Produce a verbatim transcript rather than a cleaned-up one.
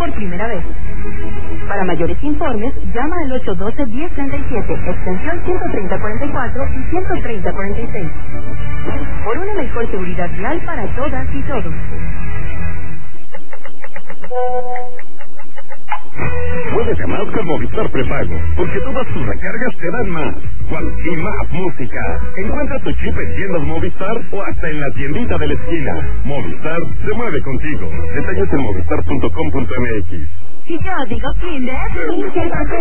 por primera vez. Para mayores informes, llama al ocho uno dos, uno cero tres siete, extensión ciento treinta cuarenta y cuatro y ciento treinta cuarenta y seis. Por una mejor seguridad vial para todas y todos. Puedes llamar con Movistar Prepago, porque todas tus recargas te dan más. ¿Cuál? Y más música. Encuentra tu chip en tiendas Movistar o hasta en la tiendita de la esquina. Movistar se mueve contigo. Detalles en movistar punto com punto m x. Si yo digo Kinder,